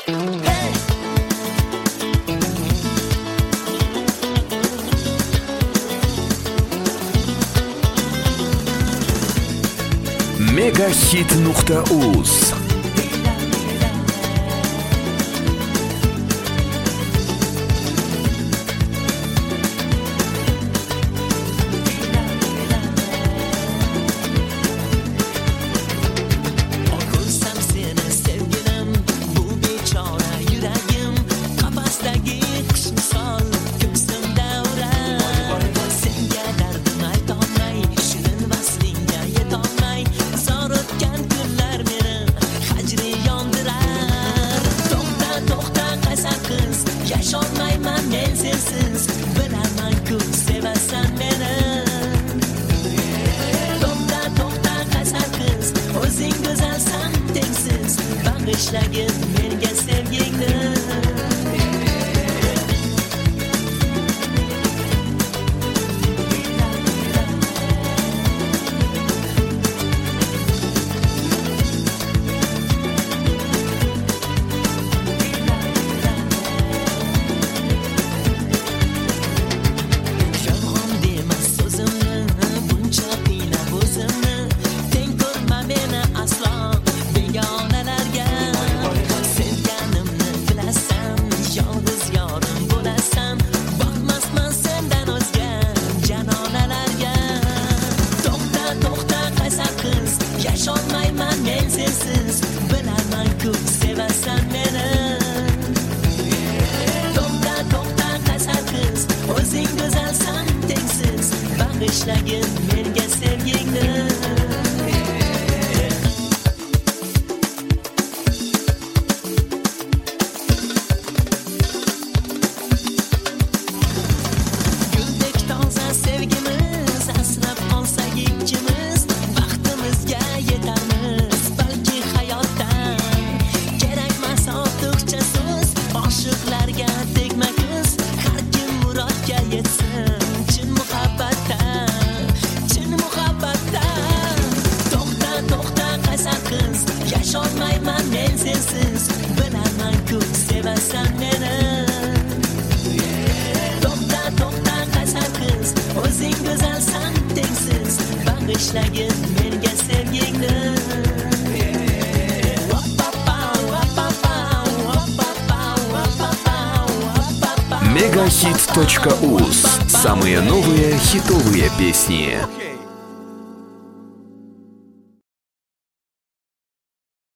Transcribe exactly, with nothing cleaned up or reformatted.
Megahit nuqta uz. Bag'ishlagin menga sevgingni. Yolg'on demas so'zimni, buncha qiynab o'zimni, teng ko'rma meni aslo begonalarga. Yasholmayman men sensiz, bilaman-ku sevasan meni. To'xta, to'xta qasar qiz, o'zing go'zalsan tengsiz, bag'ishlagin menga sevgingni. Guldek toza sevgimiz, asrab olsak ikkimiz, baxtimizga yetarmiz balki hayotdan. Kerakmas ortiqcha so'z, oshiqlarga tegma ko'z, har kim murodga yetsin chin muhabbatdan, chin muhabbatdan. To'xta, to'xta qasar qiz, yasholmayman men sensiz, bilaman-ku sevasan meni. To'xta, to'xta qasar qiz, o'zing go'zalsan tengsiz, bag'ishlagin menga sevgingni. Megahit точка уз. Самые новые хитовые песни.